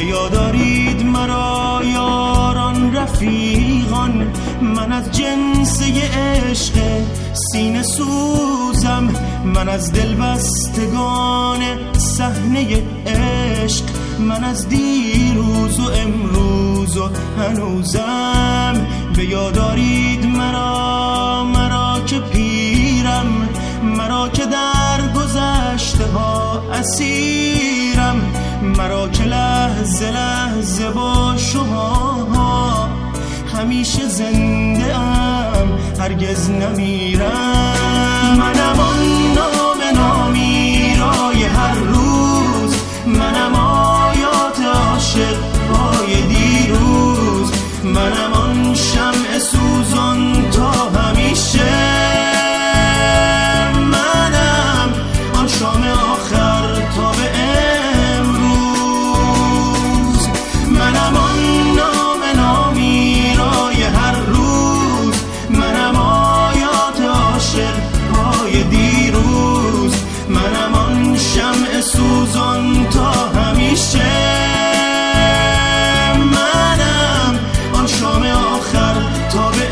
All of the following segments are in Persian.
به یاد آرید مرا یاران رفیقان، من از جنسه عشق سینه سوزم، من از دل بستگان صحنه عشق، من از دیروز و امروز و هنوزم. به یاد آرید مرا که پیرم، مرا که در گذشته ها اسیرم، مرا که لحظه لحظه با شما همیشه زنده ام، هرگز نمیرم. منم آن نام نامیرای هر روز، منم آیات عاشق های دیروز، منم آن شمع سوزان تا همیشه، منم آن شام آخر تا به امروز، منم آن نام نامیرای هر روز، منم آیات عاشق های دیروز، منم آن شمع سوزان تا همیشه، منم آن شام آخر تا به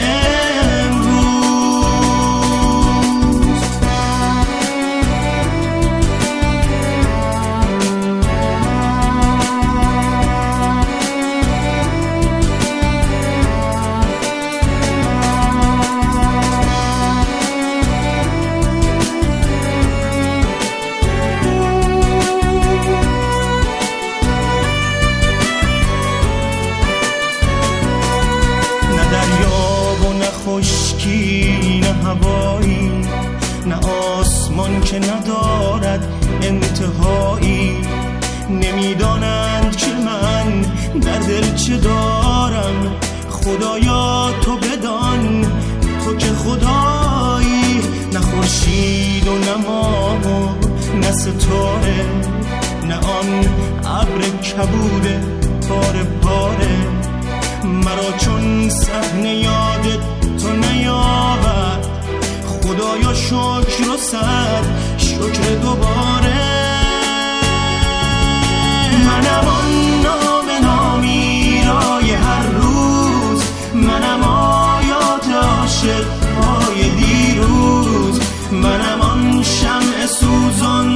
خشکی نه هوایی، نه آسمان که ندارد انتهایی، نمیدانند که من در دل چه دارم. خدایا تو بدان، تو که خدایی، نه خورشید و نه ماه و نه ستاره، نه آن ابر کبوده پاره پاره، مرا چون صحنه یادت تو نیاورد. خدایا شکر و صد شکر دوباره، منم آن نام نامیرای هر روز، منم آیات عاشق های دیروز، منم آن شمع سوزان